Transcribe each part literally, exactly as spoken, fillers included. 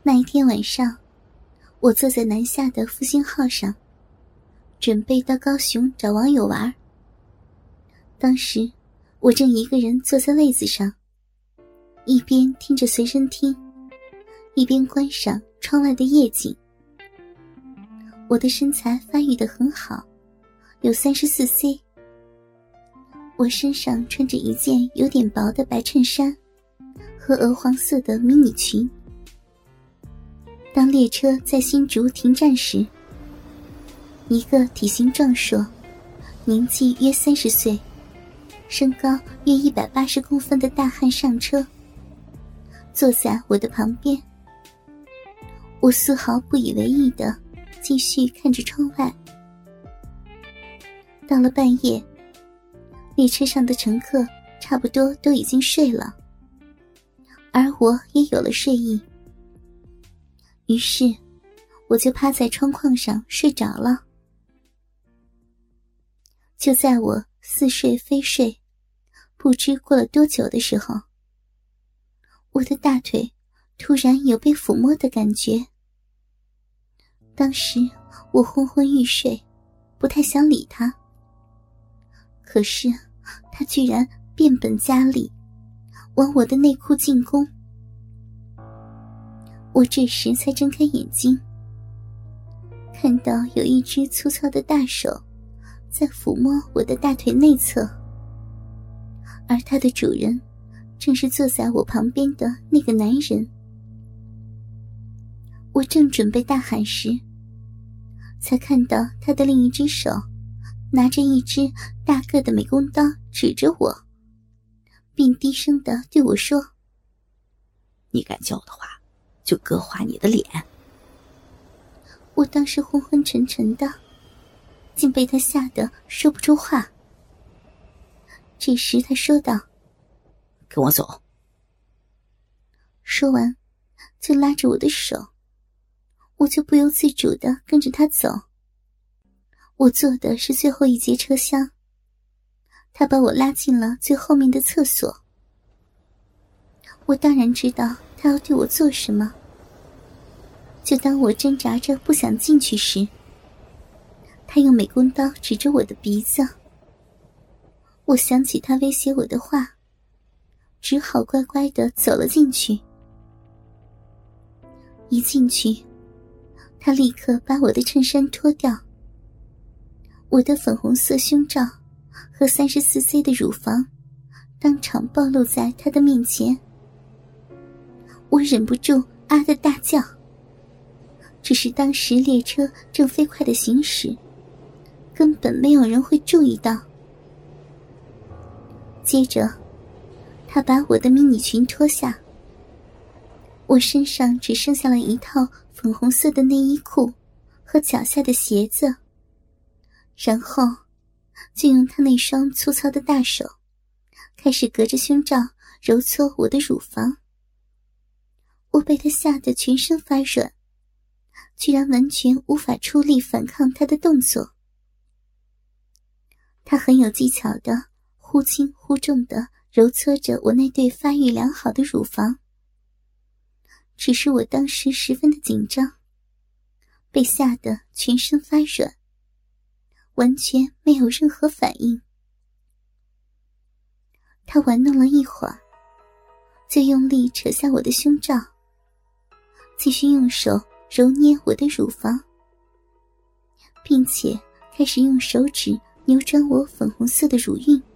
那一天晚上，我坐在南下的复兴号上，准备到高雄找网友玩。当时我正一个人坐在位子上，一边听着随身听，一边观赏窗外的夜景。我的身材发育得很好，有 三十四 C。 我身上穿着一件有点薄的白衬衫和鹅黄色的迷你裙。当列车在新竹停站时，一个体型壮硕，年纪约三十岁，身高约一百八十公分的大汉上车，坐在我的旁边。我丝毫不以为意地继续看着窗外。到了半夜，列车上的乘客差不多都已经睡了，而我也有了睡意。于是我就趴在窗框上睡着了。就在我似睡非睡，不知过了多久的时候，我的大腿突然有被抚摸的感觉。当时我昏昏欲睡，不太想理他，可是他居然变本加厉，往我的内裤进攻。我这时才睁开眼睛，看到有一只粗糙的大手在抚摸我的大腿内侧，而它的主人正是坐在我旁边的那个男人。我正准备大喊时，才看到他的另一只手拿着一只大个的美工刀指着我，并低声地对我说： 你敢叫的话，就割划你的脸。 我当时昏昏沉沉的，竟被他吓得说不出话。这时他说道： 跟我走。 说完就拉着我的手，我就不由自主地跟着他走。我坐的是最后一节车厢，他把我拉进了最后面的厕所。我当然知道他要对我做什么。就当我挣扎着不想进去时，他用美工刀指着我的鼻子。我想起他威胁我的话，只好乖乖地走了进去。一进去，他立刻把我的衬衫脱掉，我的粉红色胸罩和 三十四 C 的乳房当场暴露在他的面前。我忍不住啊的大叫，只是当时列车正飞快地行驶，根本没有人会注意到。接着他把我的迷你裙脱下，我身上只剩下了一套粉红色的内衣裤和脚下的鞋子，然后就用他那双粗糙的大手开始隔着胸罩揉搓我的乳房。我被他吓得全身发软，居然完全无法出力反抗他的动作。他很有技巧地忽轻忽重地揉搓着我那对发育良好的乳房。只是我当时十分的紧张，被吓得全身发软，完全没有任何反应。他玩弄了一会儿，就用力扯下我的胸罩，继续用手揉捏我的乳房，并且开始用手指扭转我粉红色的乳晕。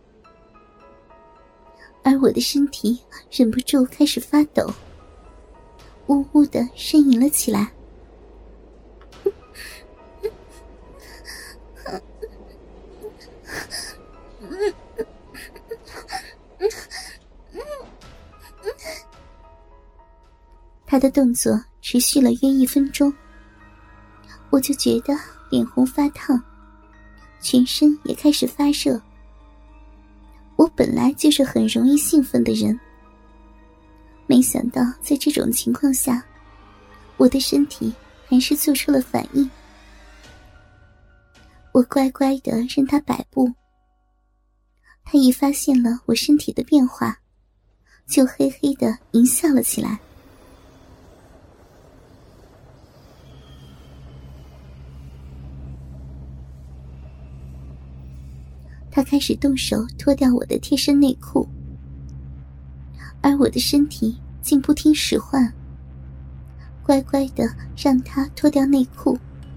而我的身体忍不住开始发抖，呜呜地呻吟了起来。他的动作持续了约一分钟，我就觉得脸红发烫，全身也开始发热。我本来就是很容易兴奋的人，没想到在这种情况下，我的身体还是做出了反应。我乖乖地任他摆布。他一发现了我身体的变化，就嘿嘿地淫笑了起来。 他开始动手脱掉我的贴身内裤，而我的身体竟不听使唤，乖乖地让他脱掉内裤。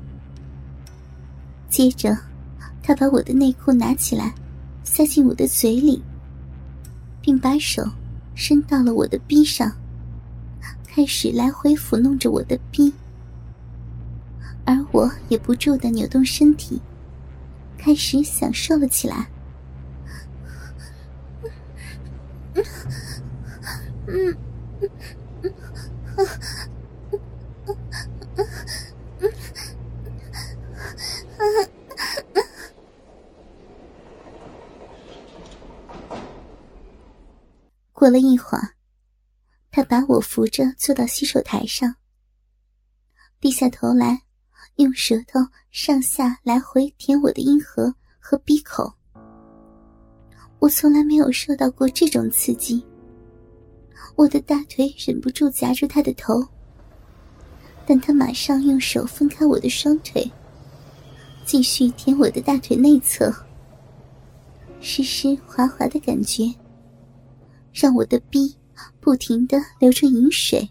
接着他把我的内裤拿起来塞进我的嘴里，并把手伸到了我的逼上，开始来回抚弄着我的逼，而我也不住地扭动身体，开始享受了起来。过了一会儿，他把我扶着坐到洗手台上，低下头来，用舌头上下来回舔我的阴核和鼻口。我从来没有受到过这种刺激，我的大腿忍不住夹住他的头，但他马上用手分开我的双腿，继续舔我的大腿内侧。湿湿滑滑的感觉让我的逼不停地流出饮水。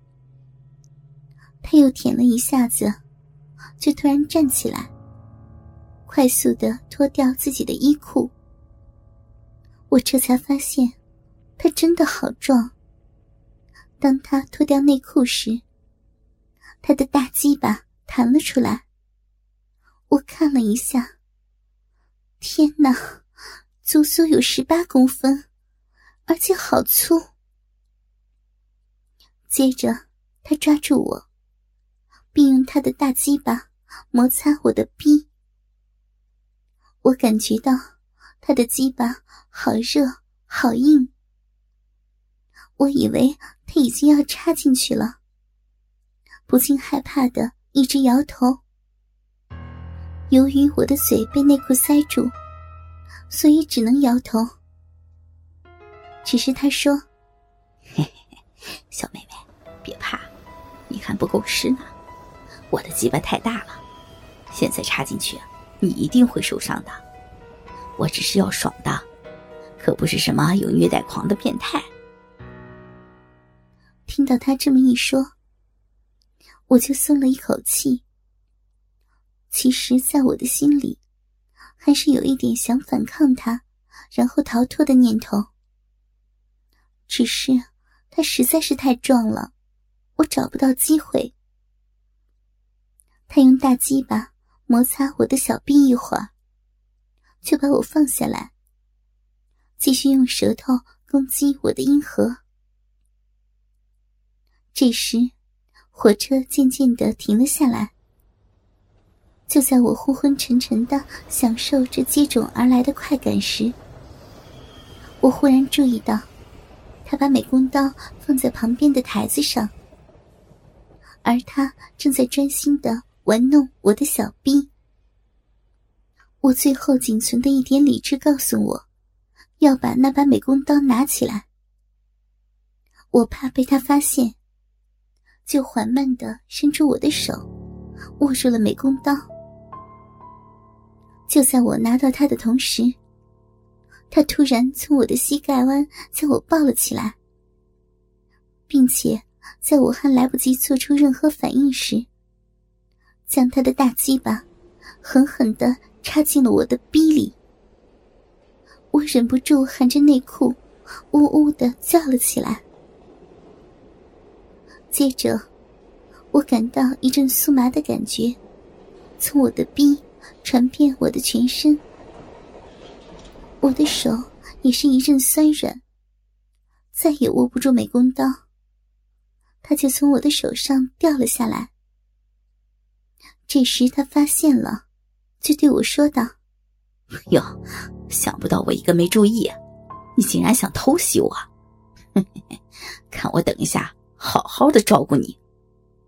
他又舔了一下子，就突然站起来，快速地脱掉自己的衣裤。我这才发现他真的好壮。当他脱掉内裤时，他的大鸡巴弹了出来。我看了一下，天哪，足足有十八公分，而且好粗。接着他抓住我，并用他的大鸡巴摩擦我的逼。我感觉到他的鸡巴好热好硬，我以为他已经要插进去了，不禁害怕的一直摇头。由于我的嘴被内裤塞住，所以只能摇头。只是他说： 嘿嘿嘿，小妹妹别怕，你还不够湿呢，我的鸡巴太大了，现在插进去你一定会受伤的。我只是要爽的，可不是什么有虐待狂的变态。 听到他这么一说，我就松了一口气。其实在我的心里还是有一点想反抗他然后逃脱的念头，只是他实在是太壮了，我找不到机会。他用大鸡巴摩擦我的小臂一会儿，就把我放下来，继续用舌头攻击我的阴核。这时火车渐渐地停了下来。就在我昏昏沉沉地享受这接踵而来的快感时，我忽然注意到他把美工刀放在旁边的台子上，而他正在专心地玩弄我的小臂。我最后仅存的一点理智告诉我要把那把美工刀拿起来。我怕被他发现，就缓慢地伸出我的手握住了美工刀。就在我拿到它的同时，他突然从我的膝盖弯将我抱了起来，并且在我还来不及做出任何反应时，将他的大鸡巴狠狠地插进了我的逼里。我忍不住含着内裤呜呜地叫了起来。接着我感到一阵酥麻的感觉从我的逼传遍我的全身，我的手也是一阵酸软，再也握不住美工刀，它就从我的手上掉了下来。这时他发现了，就对我说道： 哟，想不到我一个没注意，你竟然想偷袭我，看我等一下好好的照顾你。